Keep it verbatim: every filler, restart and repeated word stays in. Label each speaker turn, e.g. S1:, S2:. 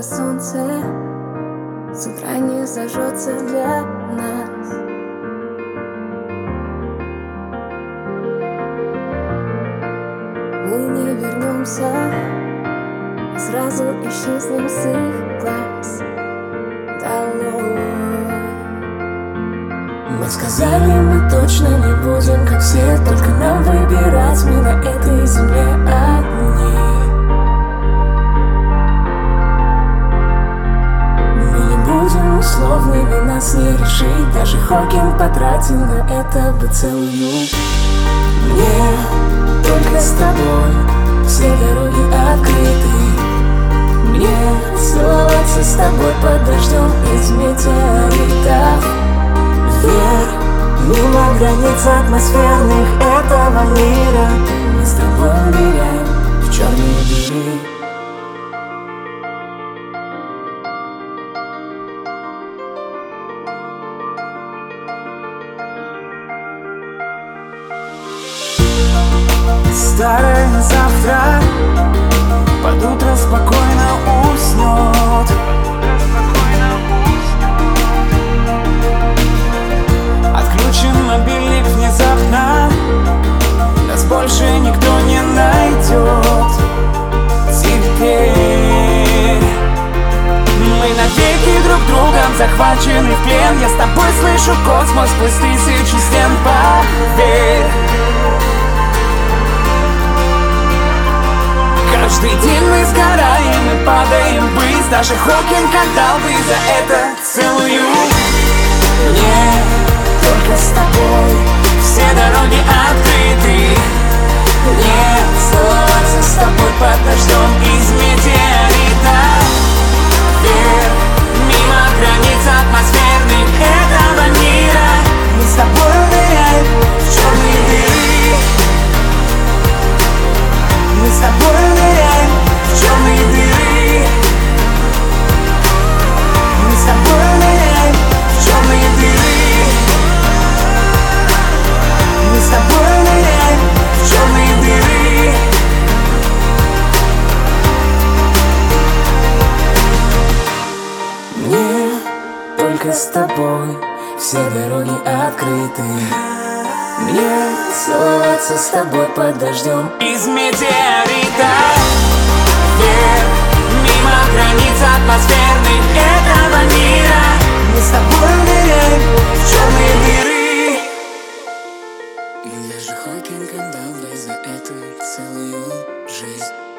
S1: Яркое солнце с утра не зажжется для нас. Мы не вернемся, сразу исчезнем с их глаз долой. Мы сказали, мы точно не будем, как все, только нам выбирать, мы на этой земле одни. Мы не будем условными, нас не решить, даже Хокинг потратил на это бы целую. Мне только с тобой все дороги открыты. Мне целоваться с тобой под дождем из метеоритов. Вверх, мимо границ атмосферных этого мира. Мы с тобой ныряем в черные дыры.
S2: Старое на завтра под утро спокойно уснет. Отключен мобильник внезапно, нас больше никто не найдет. Теперь мы навеки друг другом захвачены в плен. Я с тобой слышу космос сквозь тысячи стен. Поверь, каждый день мы сгораем и падаем ввысь. Даже Хокинг отдал бы за это целую. Мне только с тобой все дороги открыты. Мне целоваться с тобой под дождем из метеоритов. Вверх, мимо границ атмосферных этого мира. Мы с тобой ныряем в черные дыры. Мы с тобой ныряем в черные дыры. Мы с тобой ныряем в черные дыры. Мы с тобой ныряем в черные дыры.
S1: Мне только с тобой все дороги открыты. Мне целоваться с тобой под дождем
S2: Из метеоритов. Вверх, мимо границ атмосферных этого мира. Мы с тобой ныряем в черные дыры.
S1: Даже Хокинг отдал бы за это целую жизнь.